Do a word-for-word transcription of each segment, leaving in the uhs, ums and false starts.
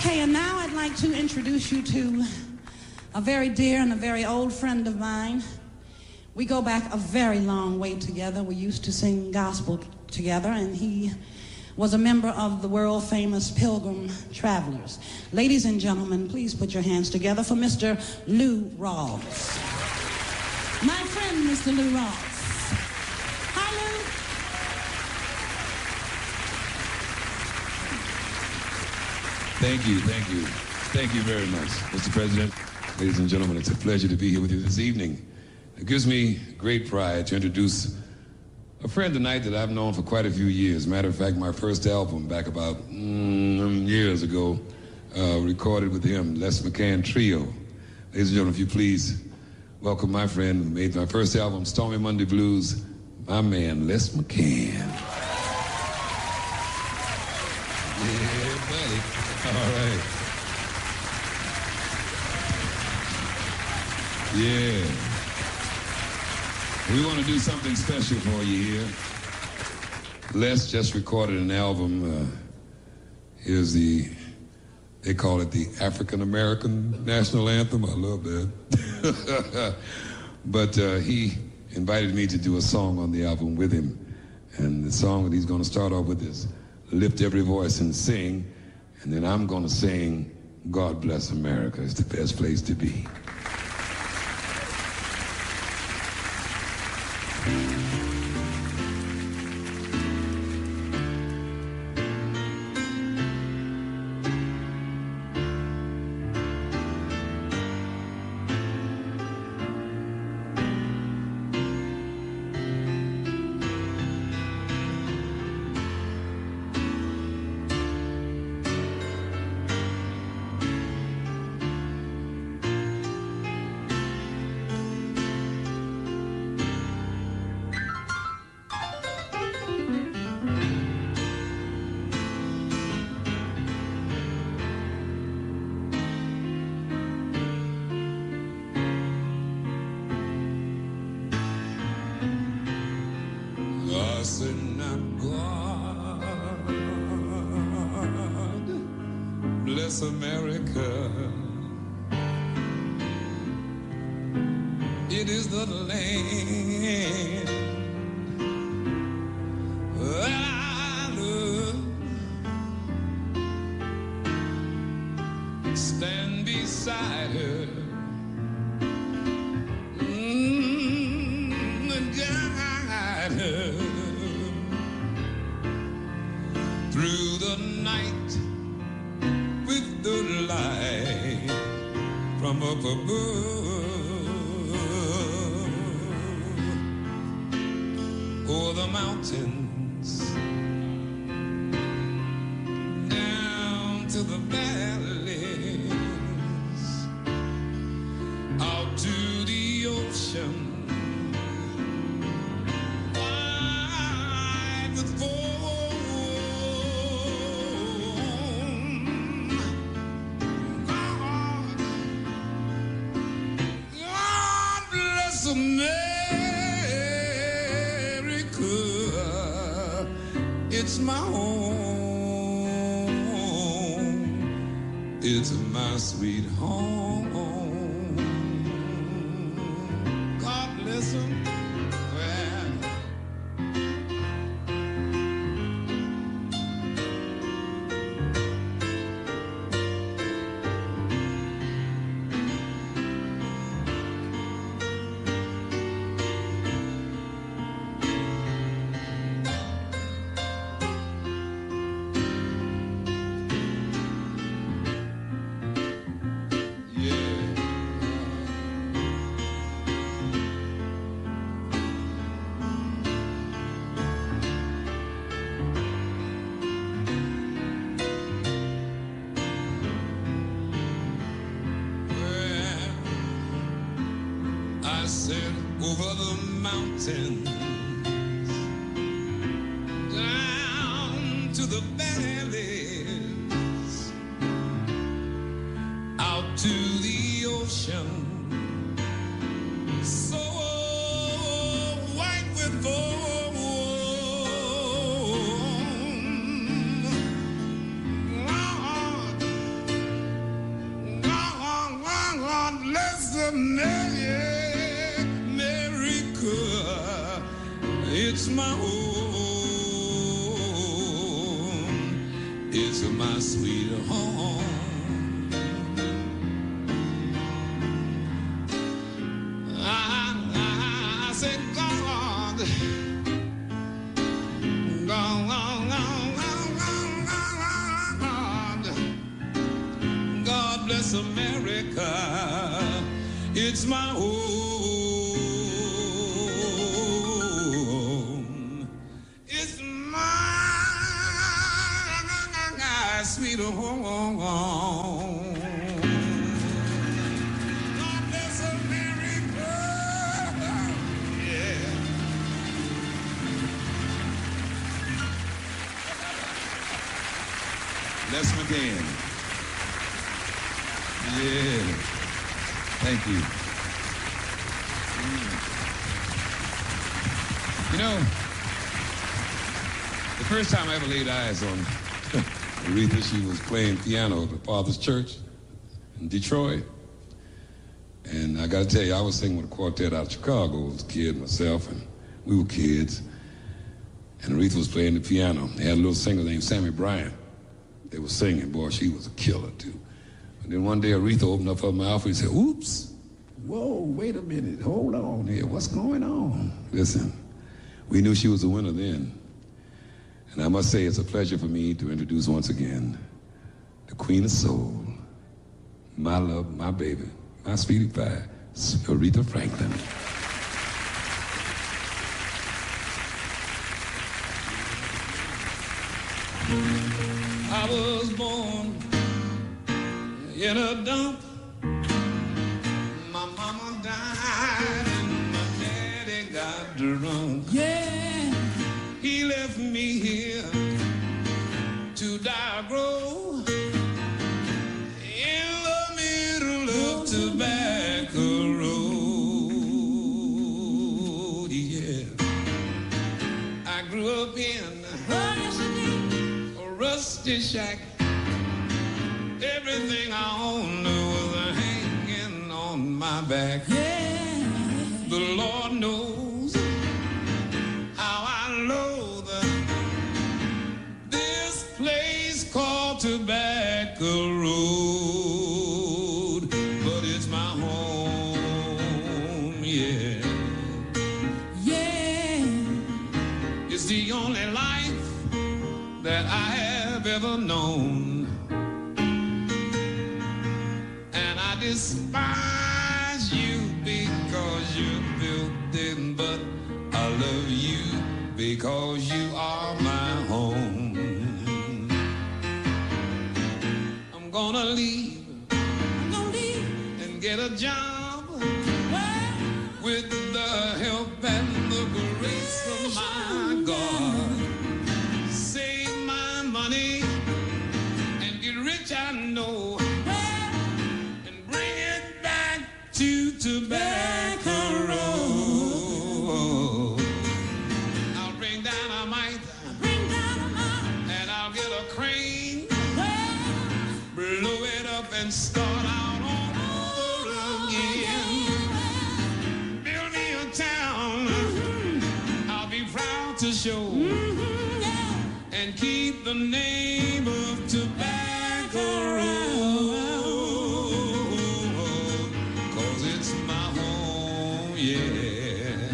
Okay, and now I'd like to introduce you to a very dear and a very old friend of mine. We go back a very long way together. We used to sing gospel together, and he was a member of the world-famous Pilgrim Travelers. Ladies and gentlemen, please put your hands together for Mister Lou Rawls. My friend, Mister Lou Rawls. Hi, Lou. Thank you, thank you. Thank you very much, Mister President. Ladies and gentlemen, it's a pleasure to be here with you this evening. It gives me great pride to introduce a friend tonight that I've known for quite a few years. Matter of fact, my first album back about mm, years ago, uh, recorded with him, Les McCann Trio. Ladies and gentlemen, if you please welcome my friend who made my first album, Stormy Monday Blues, my man, Les McCann. Yeah, buddy. All right. Yeah. We want to do something special for you here. Les just recorded an album. Uh, here's the, they call it the African American National Anthem. I love that. But uh, he invited me to do a song on the album with him. And the song that he's going to start off with is Lift Every Voice and Sing. And then I'm going to sing God Bless America. It's the best place to be. America, it is the land that I love. Stand beside her, mm, and guide her through the night with the light from up above, o'er the mountains, down to the valleys, out to the ocean, wide with foam. America, it's my home, it's my sweet home. God bless them. I said over the mountains, down to the valleys, out to the ocean, so white with foam. Lord, bless America. It's my home. It's my sweet home. I, I, I say, God, God, God, God bless America. It's my home. It's my sweet home. God bless America. Yeah. Bless him again. Yeah. Thank you. Mm. You know, the first time I ever laid eyes on Aretha, she was playing piano at the Father's Church in Detroit. And I got to tell you, I was singing with a quartet out of Chicago. I was a kid myself, and we were kids. And Aretha was playing the piano. They had a little singer named Sammy Bryant. They were singing. Boy, she was a killer, too. And then one day Aretha opened up her mouth and said, oops, whoa, wait a minute, hold on here, what's going on? Listen, we knew she was a winner then. And I must say it's a pleasure for me to introduce once again the Queen of Soul, my love, my baby, my sweetie pie, Aretha Franklin. I was born in a dump. My mama died and my daddy got drunk. Yeah. He left me here to die grow in the middle of Tobacco Road. Yeah. I grew up in a rusty shack. Everything I owned was hanging on my back. Yeah. The Lord knows how I loathe this place called Tobacco Road, but it's my home, yeah. Yeah. It's the only life that I have ever known. Despise you because you're building, but I love you because you are my home. I'm gonna leave, I'm gonna leave and get a job well, with the help and the grace of my God. Save my money and get rich, I know. To Tobacco Road. I'll bring dynamite, I'll bring dynamite, and I'll get a crane, well, blow it up and start out all over again. Build me a town, mm-hmm. I'll be proud to show, mm-hmm, yeah. and keep the name of Tobacco Road. Yeah,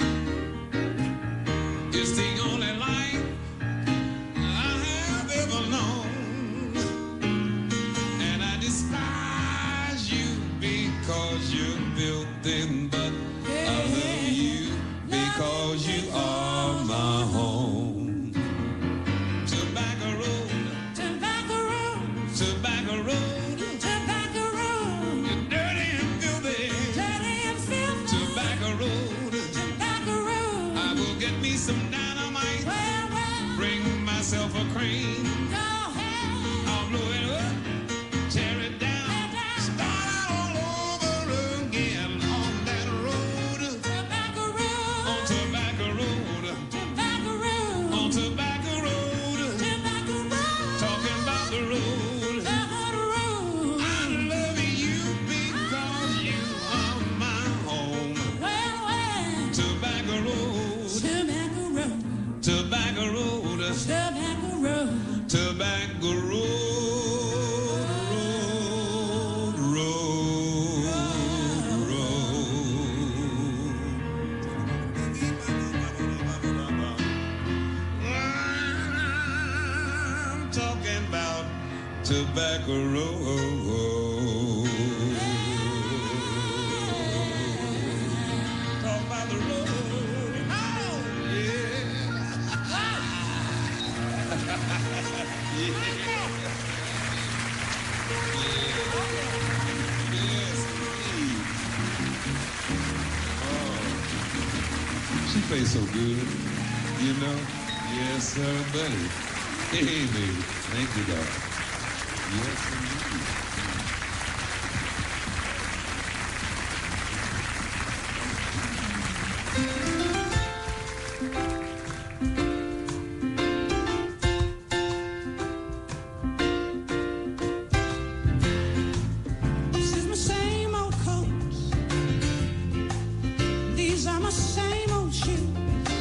it's the only life I have ever known, and I despise you because you're built in, but I love you because you are my home. Tobacco Road, Tobacco Road, Tobacco Road, Tobacco Road, you're dirty and filthy. dirty and filthy. Tobacco Road, Tobacco Road. I will get me some dynamite, Well, well, bring myself a crane, go ahead. I'll blow it up, tear it down, Tear it down. start all over again on that tobacco road. Talk about the road. Oh, yeah. Yes, indeed. Oh, she plays so good, you know? Yes, sir, buddy. Hey, baby. Thank you, dog. Yes, indeed. This is my same old coat. These are my same old shoes.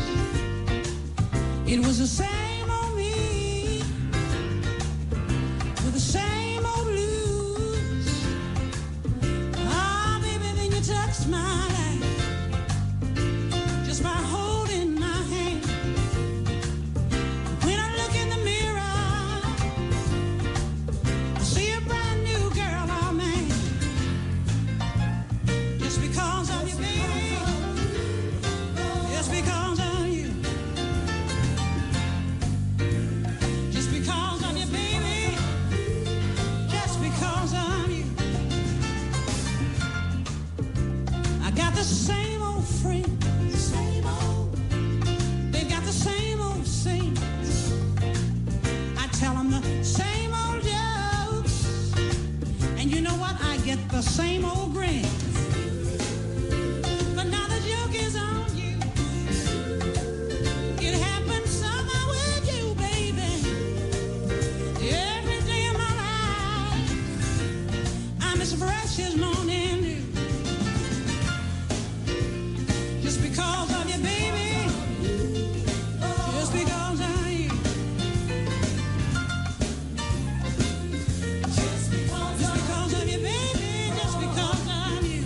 It was the same old me with the same old blues. Ah, baby, then you touched my life just by holding my hand. When I look in the mirror, I see a brand new girl, oh man. Just because of you, baby. Just because of you. Just because of you, baby. Just because of you. I got the same old friends. Same old. They've got the same old scenes. I tell them the same old jokes. And you know what? I get the same old grin. But now the joke is on you. It happened somehow with you, baby. Every day of my life, I'm as fresh as morning dew. Just because of you, baby. Just because of you. Just because of you, baby. Just because of you.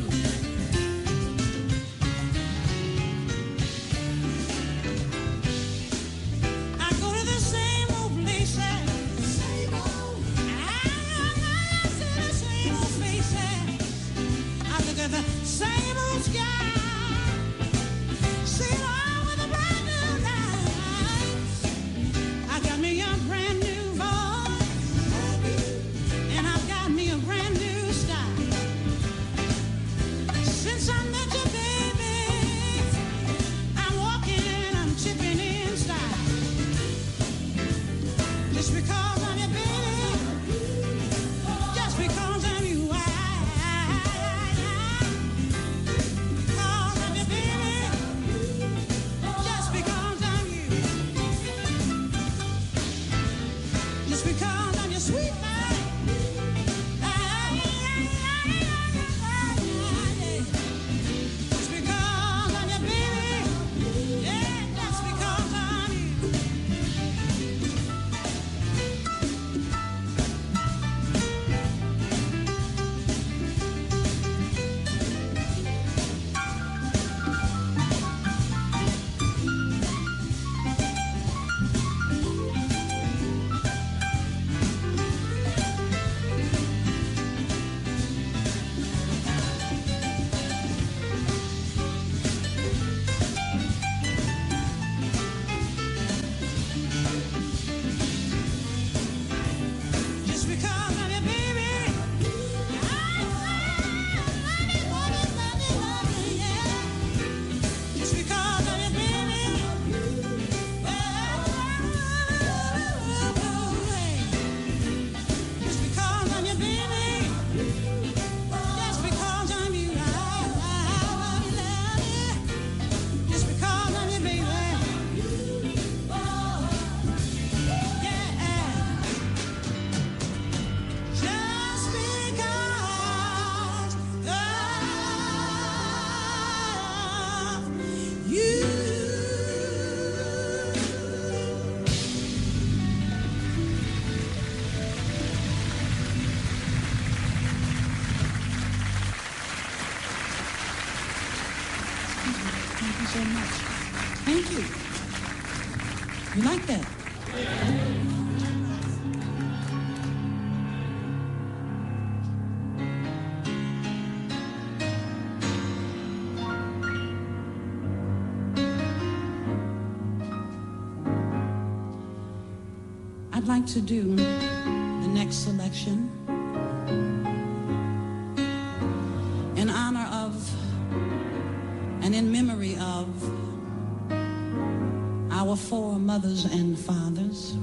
I go to the same old places. Same old. I see the same old faces. I look at the same old sky. See it all with a brand new light. I got me a brand new voice. And I've got me a brand new style. Since I met you, baby, I'm walking and I'm chipping in style. Just because of you, baby. Just because of you, I, because of you, baby. Just because of you. Just because of your sweet mind. Just because of you, baby. Yeah, just because of you. Just because of you, baby. I love you, love you, love you, love you, yeah. Just because of you, baby. Just because of you, baby. Just because of you, I love you, love you. Just because of you, baby. Yeah. Just because of you. Thank you so much. Thank you. You like that? I'd like to do the next selection in honor of and in memory of our four mothers and fathers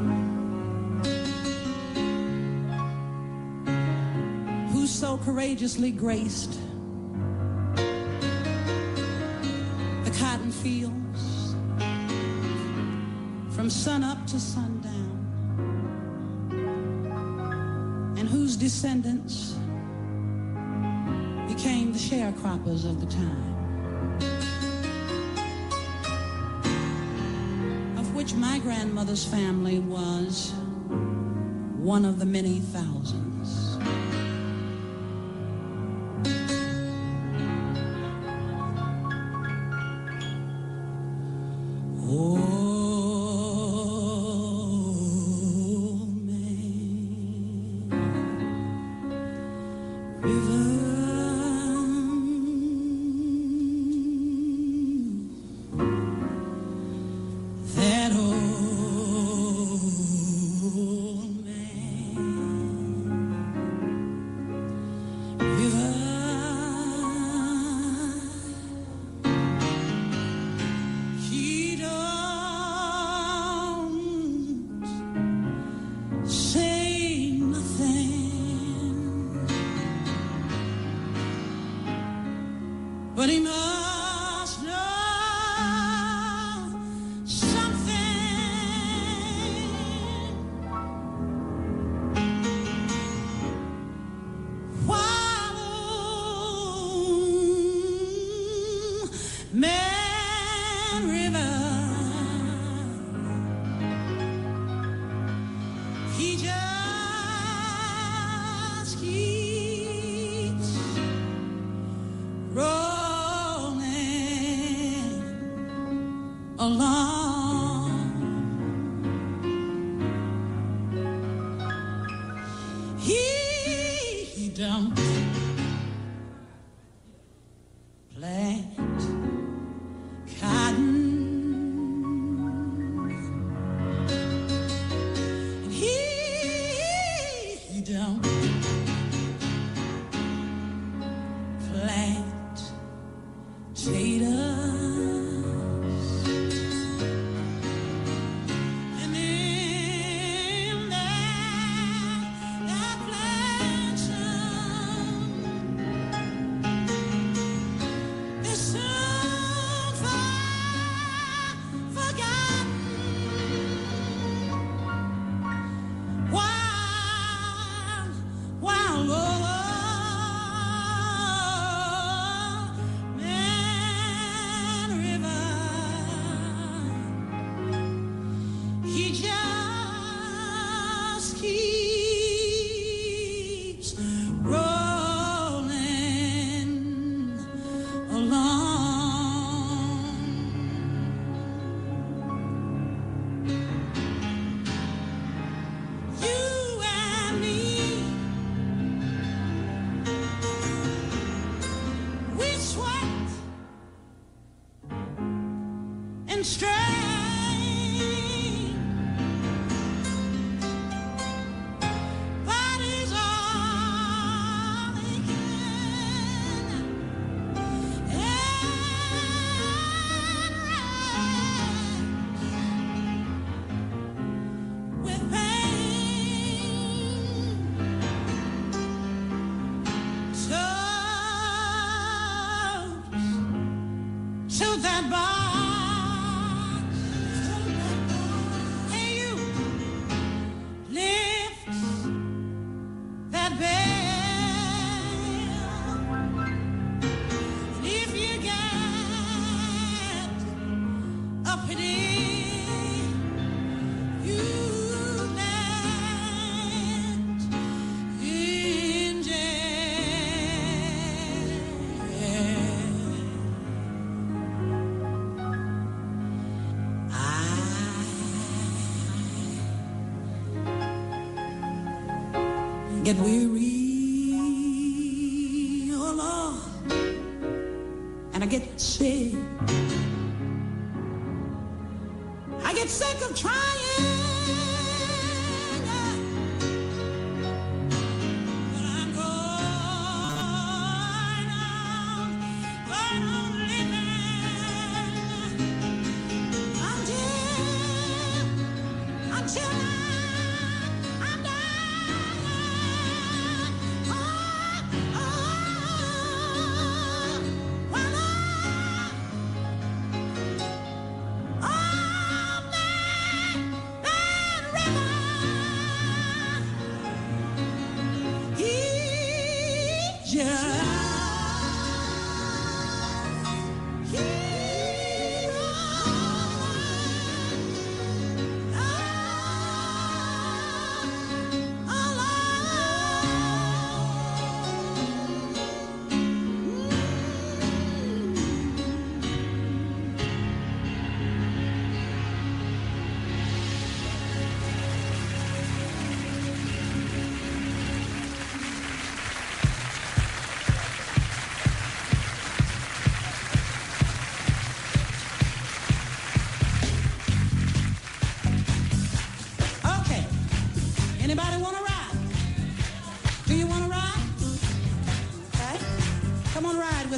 who so courageously graced the cotton fields from sun up to sundown, and whose descendants became the sharecroppers of the time, of which my grandmother's family was one of the many thousands. Oh, but he must know something. While Man River, he just keeps rolling along. He, he don't plant cotton, and he, he don't plant potatoes. And strain, that is all they can, and rise with pain, toes to that bar. Get weary, oh Lord, and I get sick. I get sick of trying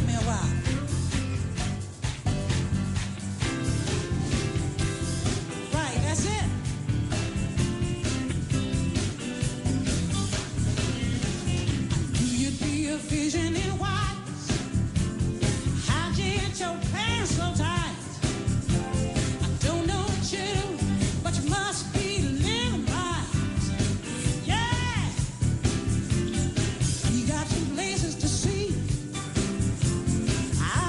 with me a while. Right, that's it. Do you be a vision in white? How'd you hit your pants so tight? I don't know what you do, but you must be living right. Yeah! You got some places to see. I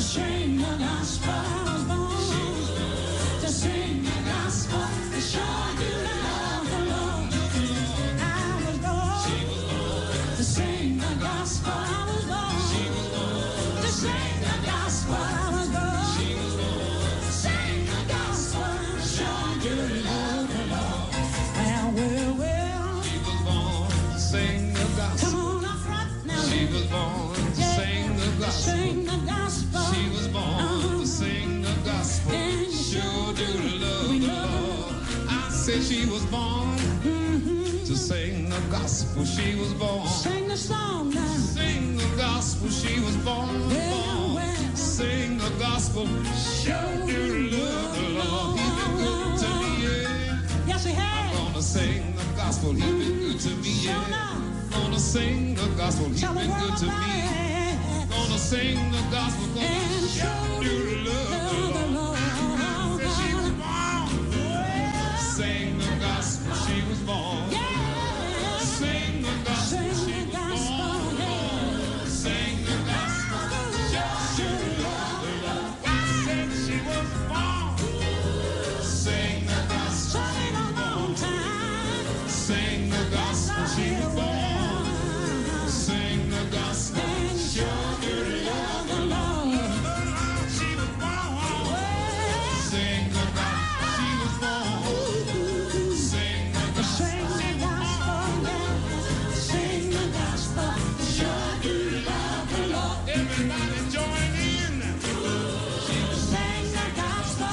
sing the gospel. I was born to sing the gospel. To show you the love of the Lord. I was born to sing the gospel. I was born to sing the gospel. I was born to sing the gospel. To show you the love of the Lord. Well, well, well. She was born to sing the gospel. Come on up front now. She was born to sing the gospel. Sing the gospel. She was born Uh-huh. to sing the gospel. And Sure do love we the love the Lord. I said she was born Mm-hmm. to sing the gospel. She was born. Sing the song now. Sing the gospel. She was born. Well, born. well. Sing the gospel. Sure do love the Lord. He's been good to me, yeah. Yes, he has. Gonna sing the gospel. He's been good to me, Sure yeah. enough. Gonna sing the gospel. He's Tell the been world good to about me. it. Gonna sing the gospel. Gonna And show do you the love the of the Lord. Lord. Said she was born. Sing the gospel. She was born. Yeah. Sing the gospel. Sing She the was gospel. born. Yeah. Sing the gospel. Just you love the Lord. Said she was born. Sing the gospel. Sung it a long time. Sing the gospel. She was born. Sing the gospel. Sure do Love the Lord. she was born. Sing the gospel. She was born. Sing the gospel. Sing the gospel, yeah. Sing the gospel. Sure do love the Lord. Everybody join in. She was Sing the gospel,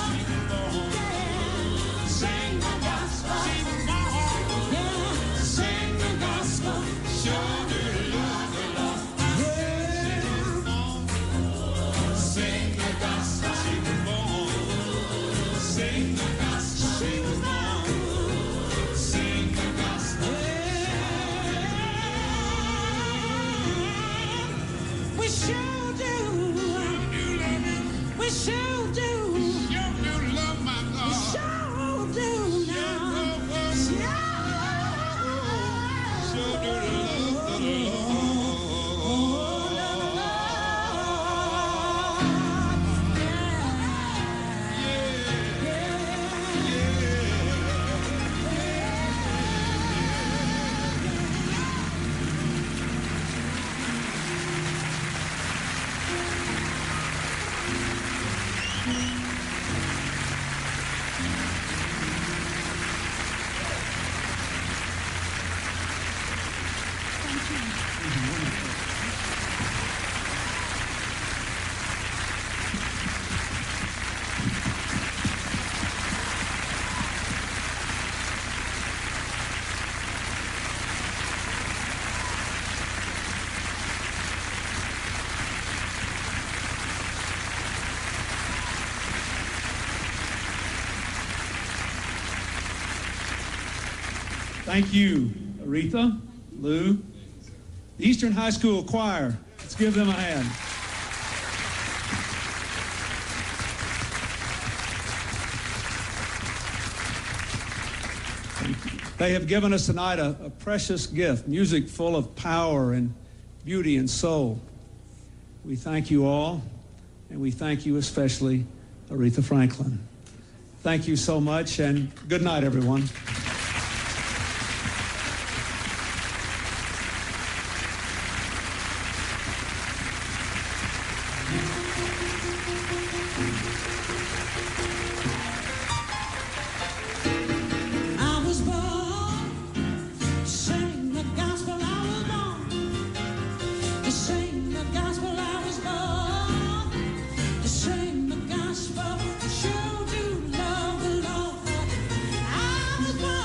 yeah. Sing the gospel, she was born. yeah. Sing the gospel, Sure do love the Lord. Sing the gospel. She was born. Sing the gospel. She was born. Sing the gospel. we sure do. You love me. We sure do. You do love my God. Sure do now. Sure do love the Lord. Thank you, Aretha, Lou, the Eastern High School Choir. Let's give them a hand. They have given us tonight a, a precious gift, music full of power and beauty and soul. We thank you all, and we thank you especially, Aretha Franklin. Thank you so much, and good night, everyone. I was born to sing the gospel. I was born to sing the gospel. I was born to sing the gospel. Sure do love the Lord. I was born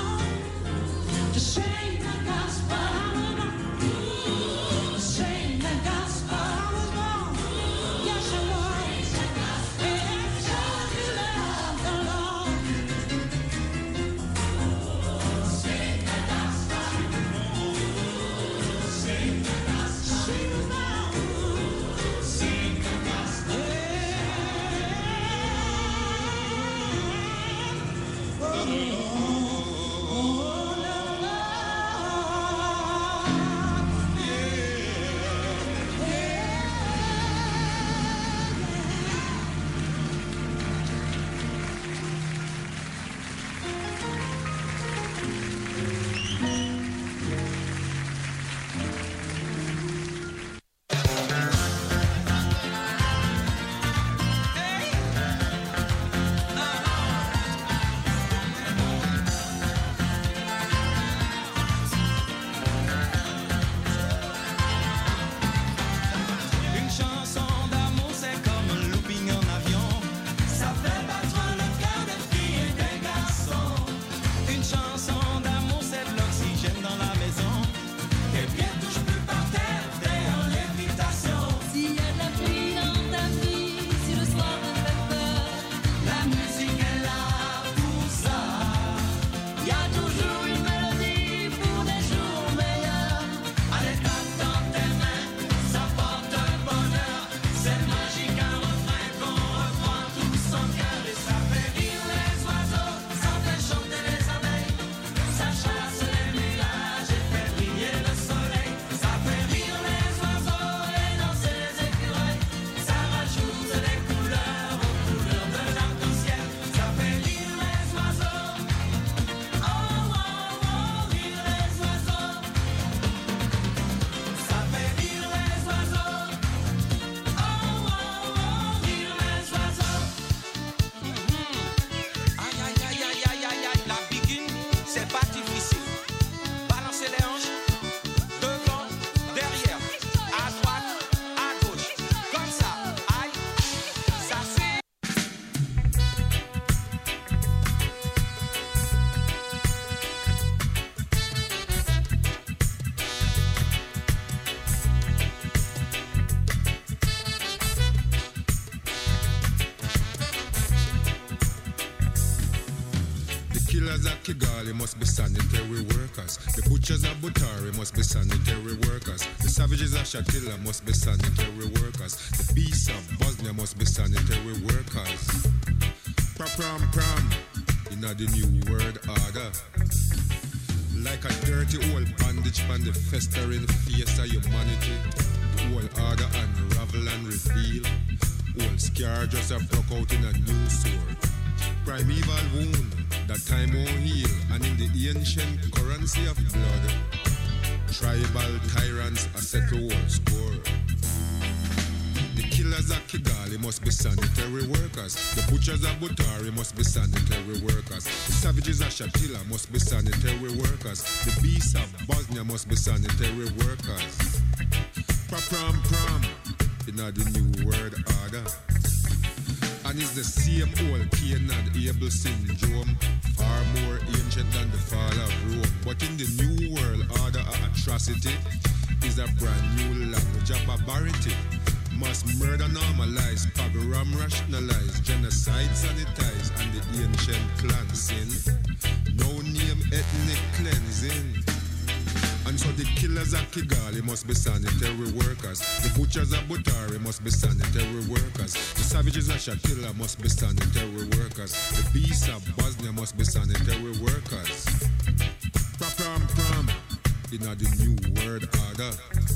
killers at Kigali must be sanitary workers. The butchers at Butari must be sanitary workers. The savages at Shatila must be sanitary workers. The beasts of Bosnia must be sanitary workers. Pram pram, in the new world order. Like a dirty old bandage on the festering face of humanity. The old order unravel and reveal. Old scar just a broke out in a new sore. Primeval wound that time won't heal. And in the ancient currency of blood, tribal tyrants a settle old score. The killers at Kigali must be sanitary workers. The butchers at Butari must be sanitary workers. The savages at Shatila must be sanitary workers. The beasts of Bosnia must be sanitary workers. Pram pram, in the new world order. And it's the same old Cain and Abel syndrome, far more ancient than the fall of Rome. But in the new world order of atrocity is a brand new language of barbarity. Mass murder normalized, pogrom rationalized, genocide sanitized, and the ancient cleansing. No name ethnic cleansing. And so the killers at Kigali must be sanitary workers. The butchers at Butari must be sanitary workers. The savages at Shatila must be sanitary workers. The beasts of Bosnia must be sanitary workers. Pram pram, in the new world order.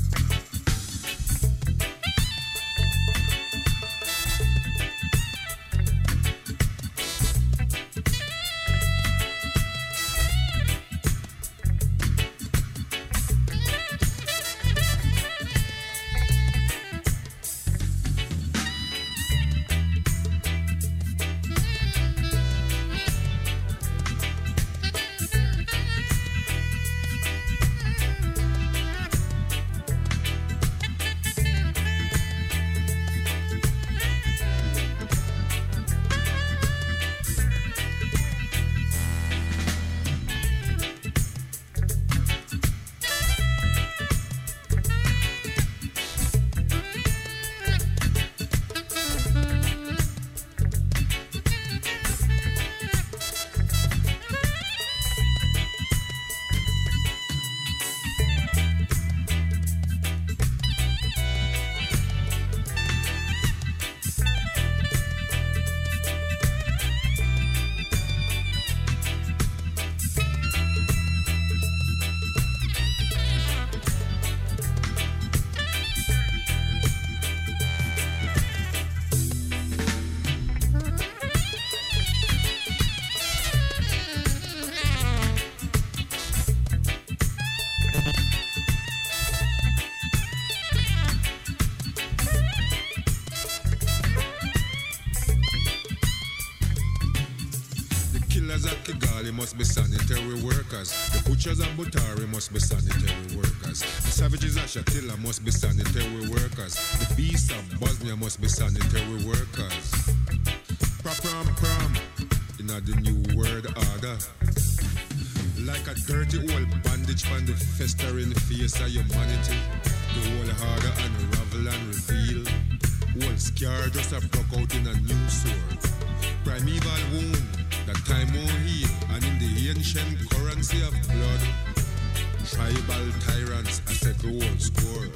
Must be sanitary workers. The butchers at Butari must be sanitary workers. The savages at Shatila must be sanitary workers. The beasts of Bosnia must be sanitary workers. Pram pram, in the new world order. Like a dirty old bandage on the festering face of humanity. The whole harder unravel and reveal. Old scar just a broke out in a new sore. Primeval wound that time won't heal. And in the ancient currency of blood, tribal tyrants a settle old score.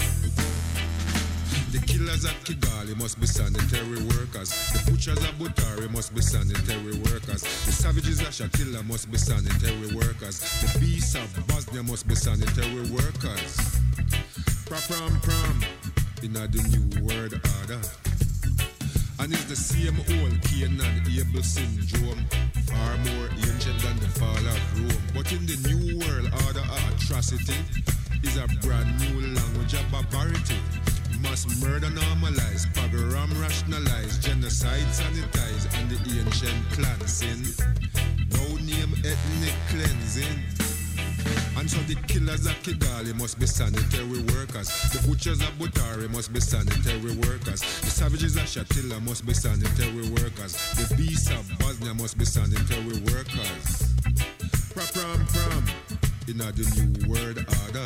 The killers at Kigali must be sanitary workers. The butchers at Butari must be sanitary workers. The savages at Shatila must be sanitary workers. The beasts of Bosnia must be sanitary workers. Pram pram, in the new world order. And it's the same old Cain and Abel syndrome, far more ancient than the fall of Rome. But in the new world order of atrocity is a brand new language of barbarity. Mass murder normalized, pogrom rationalized, genocide sanitized, and the ancient cleansing. No name ethnic cleansing. And so the killers at Kigali must be sanitary workers. The butchers at Butari must be sanitary workers. The savages at Shatila must be sanitary workers. The beasts of Bosnia must be sanitary workers. Pram pram, in the new world order.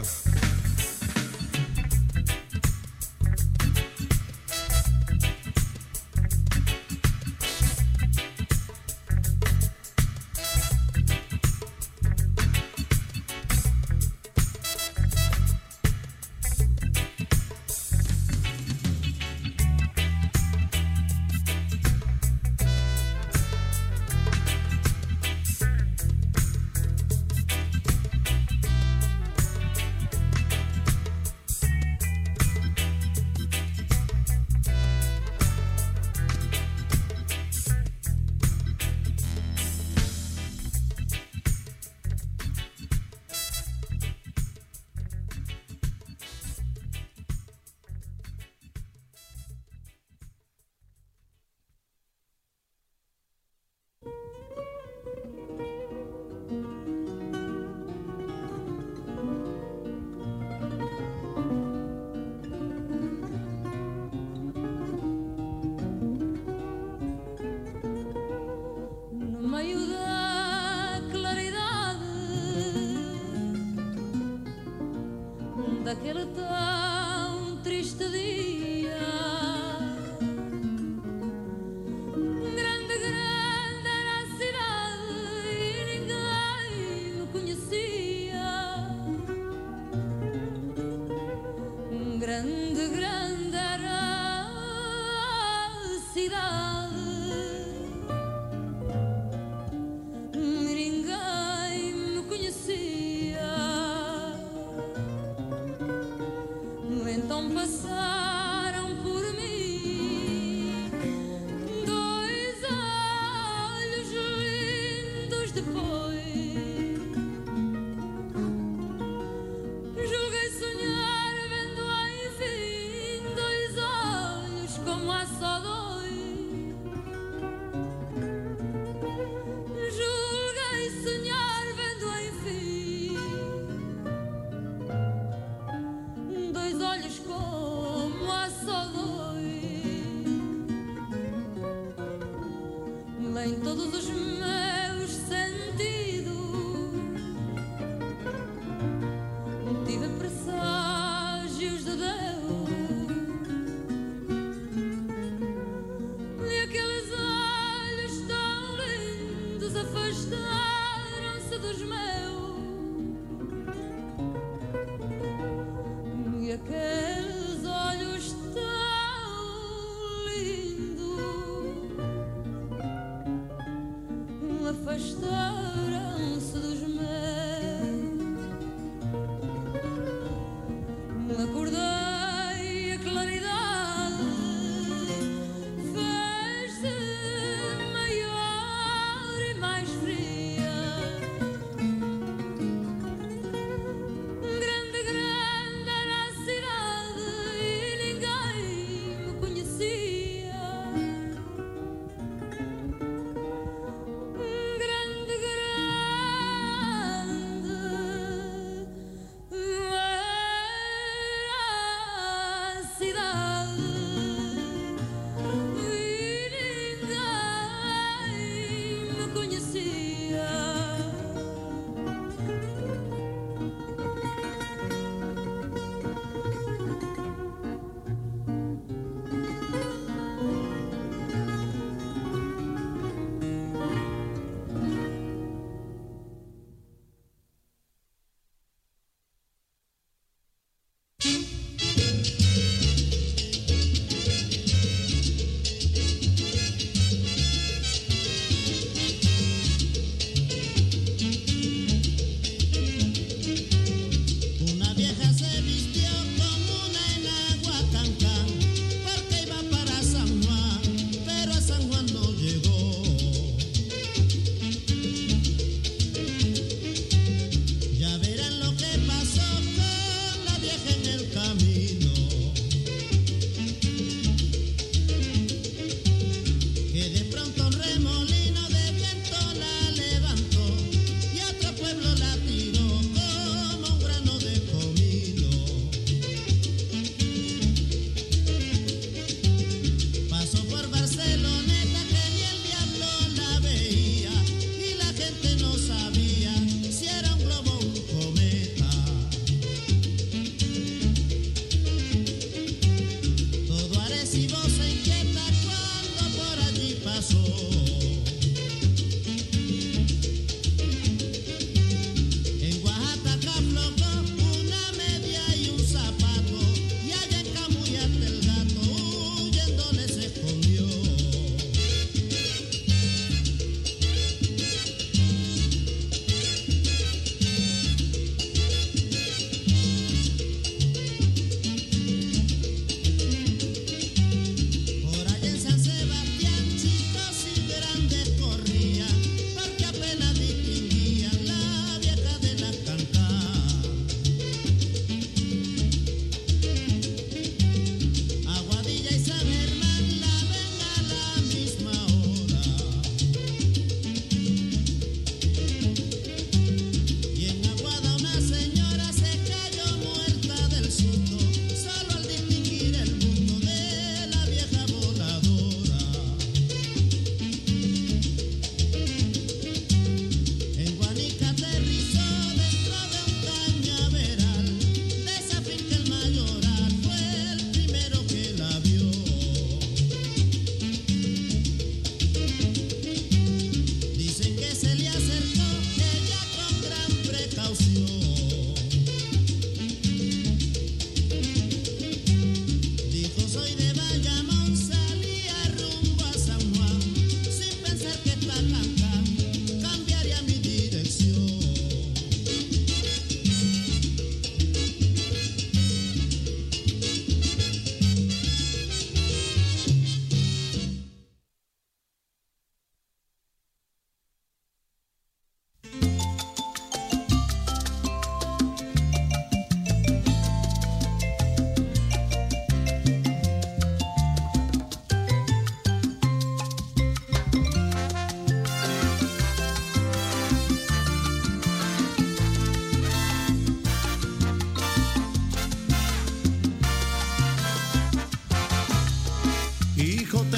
Por allá en San Sebastián, chicos y grandes.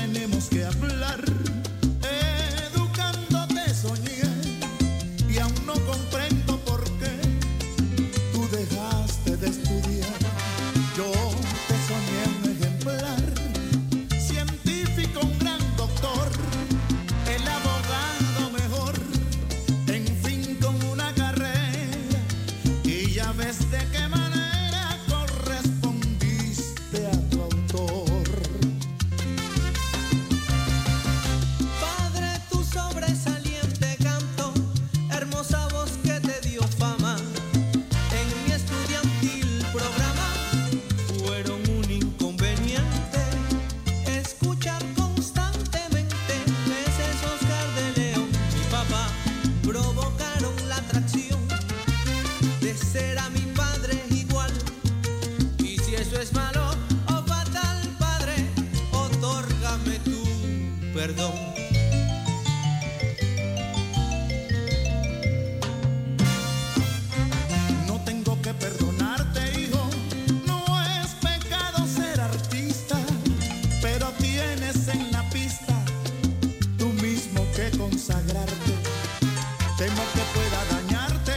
tenemos que hablar. Educándote soñé y aún no comprendo por qué tú dejaste de estudiar. Yo te soñé un ejemplar, científico, un gran doctor, el abogado mejor, en fin con una carrera, y ya ves de qué manera correspondiste a tu autor. Padre, tu sobresaliente canto, hermosa voz que te dio fama, en mi estudiantil programa fueron un inconveniente. Escuchar constantemente veces Oscar de León, mi papá, provocaron la atracción de ser a mi padre igual. Y si eso es malo o fatal, padre, otórgame tu perdón. No tengo que perdonarte, hijo, no es pecado ser artista, pero tienes en la pista tú mismo que consagrarte. Temo que pueda dañarte.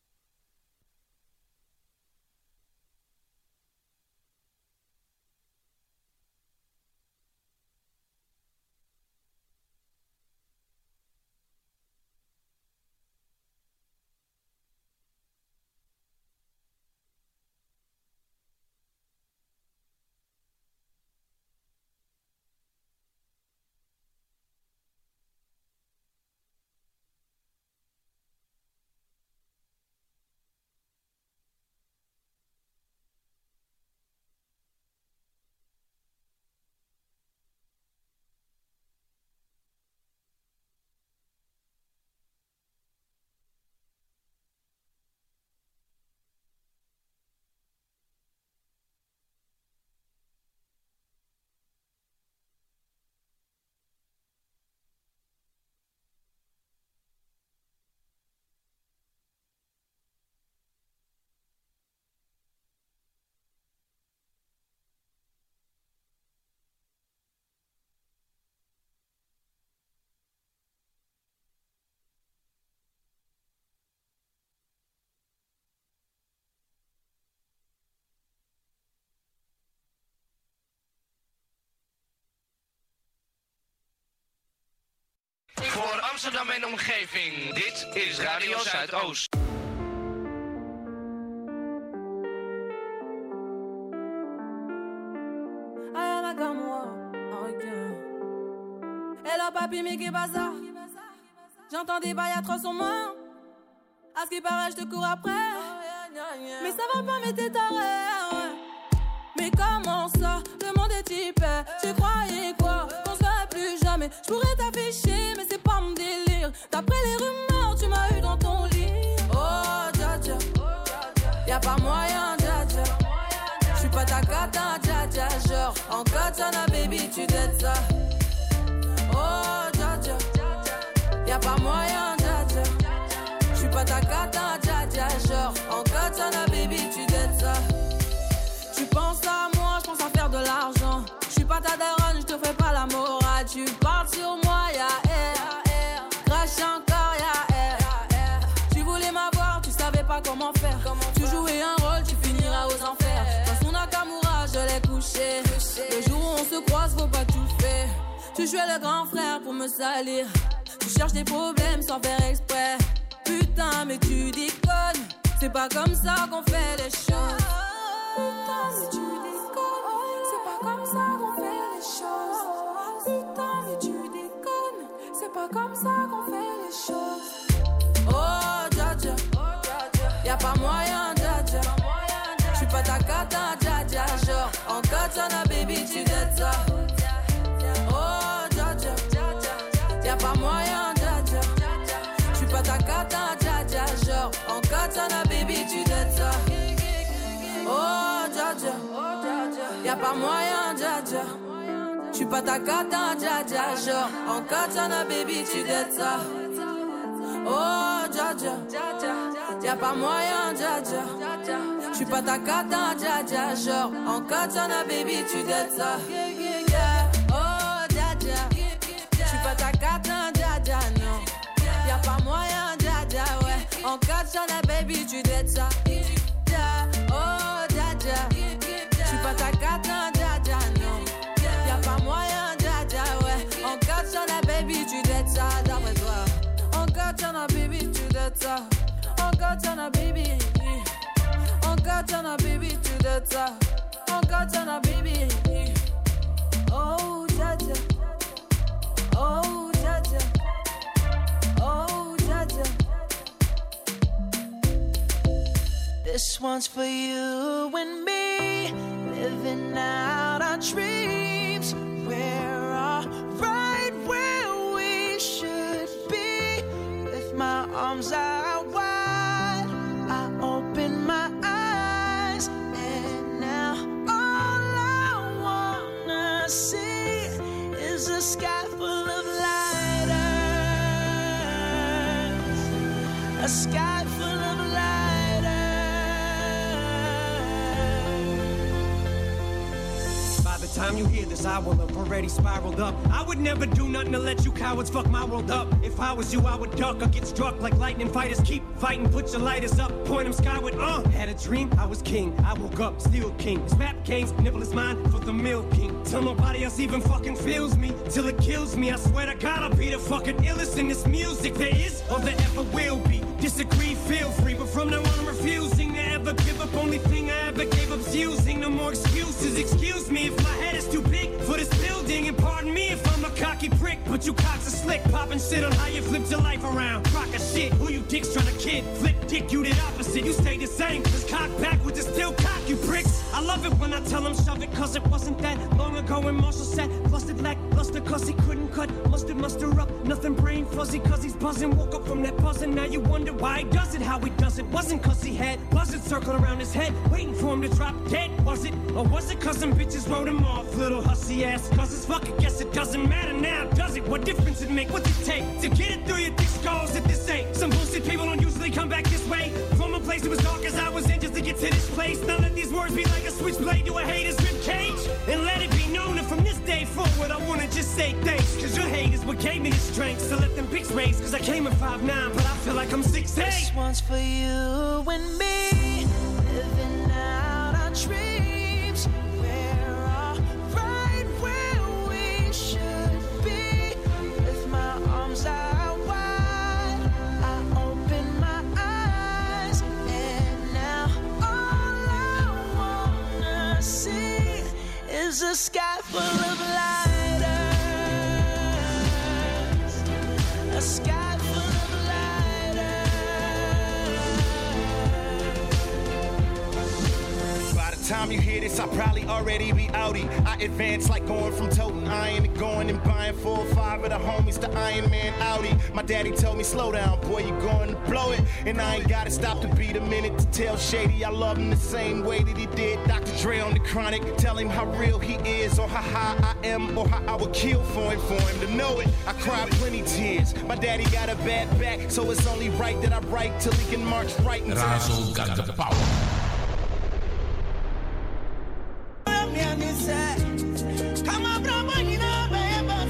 Voor Amsterdam en omgeving, dit is Radio Zuidoost. Ayana Kamwa, ok. Hello papi, mais qu'est-ce que ça? J'entends des bails atroces en moi. À ce qui paraît, je te cours après. Mais ça va pas, mais t'es taré, ouais. Mais comment ça, le monde est hyper. Tu croyais quoi, qu'on se verrait plus jamais. Je pourrais t'afficher, mais c'est pas mon délire. D'après les rumeurs, tu m'as eu dans ton lit. Oh, dja dja, y'a pas moyen, dja dja. J'suis pas ta cata, dja dja. Genre, en katana, baby, tu t'aides ça. Oh, dja dja, y'a pas moyen, dja dja. J'suis pas ta cata, dja dja. Genre, en katana, baby, tu t'aides ça. Tu penses à moi, je pense à faire de l'argent. Je suis pas ta daronne, je te fais pas la morale. Tu parles sur moi, y'a air. Crash encore, y'a air. Tu voulais m'avoir, tu savais pas comment faire. Tu jouais un rôle, tu finiras aux enfers. Dans son Nakamura, je l'ai couché. Le jour où on se croise, faut pas tout faire. Tu jouais le grand frère pour me salir. Tu cherches des problèmes sans faire exprès. Putain, mais tu déconnes. C'est pas comme ça qu'on fait les choses. Putain, mais tu déconnes, c'est pas comme ça qu'on fait les choses. Putain, mais tu déconnes, c'est pas comme ça qu'on fait les choses. Oh, dja dja, y'a pas moyen, dja dja. J'suis pas ta cata, dja dja. Genre, en katana, baby, tu t'aides ça. Oh, dja dja, y'a pas moyen, dja dja. J'suis pas ta cata, dja dja. Genre, en katana, baby, tu t'aides ça. Oh, dja dja, y'a pas moyen, dja dja. J'suis pas ta cata, dja dja. Genre, en katana, baby, tu t'aides ça. Oh, dja dja, y'a pas moyen, dja dja. J'suis pas ta cata, dja dja. Genre, en katana, baby, tu t'aides ça. Oh, dja dja. sur la baby, tu dettes ça. Ja, oh, ja, ja. J'suis pas ta carte, non, ja, ja, non. Y'a pas moyen, ja, ja, ouais. Encore sur la baby, tu dettes ça, d'après toi. Encore sur la baby, tu dettes ça. Encore sur la baby. Encore sur la baby, tu dettes ça. Encore sur la baby. Oh, ja, ja. Oh, ja, ja. Oh, ja, ja. This one's for you and me, living out our dreams. We're all right where we should be. With my arms out wide, I open my eyes, and now all I wanna see is a sky full of lighters, a sky full of lighters. Time you hear this, I will have already spiraled up. I would never do nothing to let you cowards fuck my world up. If I was you, I would duck or get struck like lightning fighters. Keep fighting, put your lighters up, point them skyward. Uh, had a dream, I was king. I woke up, still king. This rap game's nibble is mine for the milking. Till nobody else even fucking feels me, till it kills me. I swear to God, I'll be the fucking illest in this music there is or there ever will be. Disagree, feel free, but from now on I'm refusing to ever give up. Only thing I ever gave up's using. No more excuses. Excuse me if my head is too big for this building, and pardon me if I'm a cocky prick, but you cocks are slick, popping shit on how you flipped your life around. Crock of shit, who you dicks trying to kid? Flip dick, you did opposite, you stay the same. Just cock backwards and still cock, you pricks. I love it when I tell them shove it, cause it wasn't that long ago when Marshall said busted lack luster cause he couldn't cut mustard muster up, nothing brain fuzzy cause he's buzzing. Woke up from that buzzing, now you wonder why he does it, how he does it. Wasn't cause he had buzzards circling around his head, waiting for him to drop dead, was it? Or was it cause them bitches wrote him off, little hussy ass? Cause it's fucking guess it doesn't matter now, does it? What difference it make? What's it take to get it through your thick skulls if this ain't some bullshit? People don't usually come back this way from a place that was dark as I was in just to get to this place. Now let these words be like a switchblade to a hater's rib cage, and let it be known that from this day forward I wanna just say thanks, cause your hate is what gave me the strength to let them pics raise. Cause I came at five nine, but I feel like I'm six eight. This one's for you and me, living out our dreams. We're all right where we should be. With my arms out wide, I open my eyes, and now all I wanna see is a sky full of lighters, a sky full of time you hear this, I'll probably already be outie. I advance like going from toting iron to going and buying four or five of the homies to Iron Man Audi. My daddy told me, slow down, boy, you going to blow it. And I ain't gotta stop to beat a minute to tell Shady I love him the same way that he did Doctor Dre on the Chronic. Tell him how real he is, or how high I am, or how I would kill for him, for him to know it. I cried plenty tears. My daddy got a bad back, so it's only right that I write till he can march right into Razzle got the power.